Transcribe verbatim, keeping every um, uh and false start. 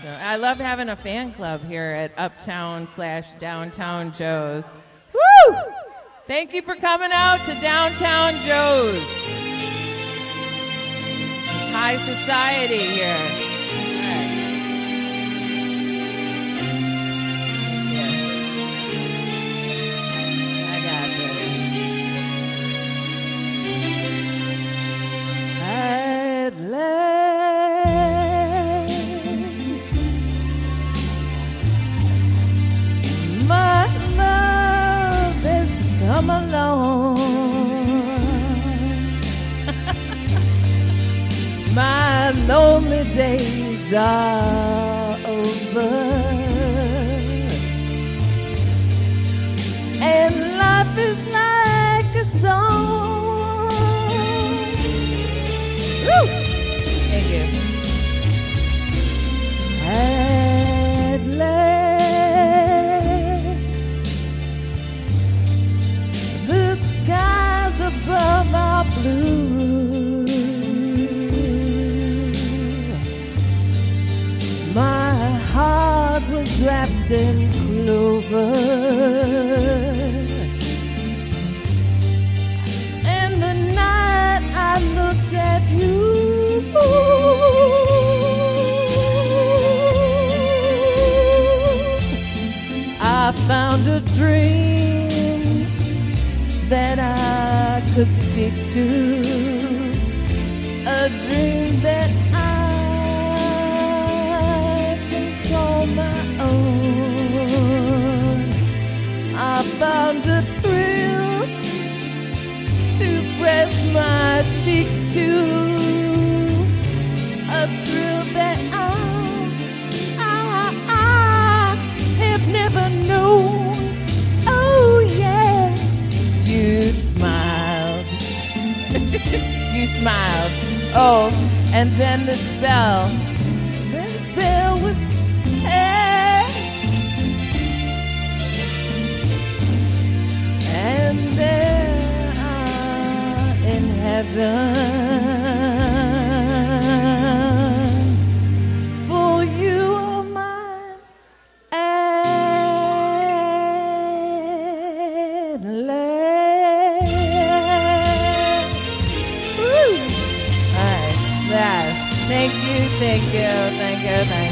awesome. I love having a fan club here at Uptown slash Downtown Joe's. Woo! Thank you for coming out to Downtown Joe's. High society here. At last, my love has come along. My lonely days are over, and life is like a song. Woo! Thank you. At last, the skies above are blue. My heart was wrapped in clover, and the night I looked at you, I found a dream that I could speak to, a dream that I can call my own. I found a thrill to press my cheek to, a thrill that I, I, I have never known. Oh yeah, you smiled. You smiled. Oh, and then the spell, the spell was cast, and there are in heaven, for you are mine at last. Woo! All right, yeah. Thank you, thank you, thank you, thank you.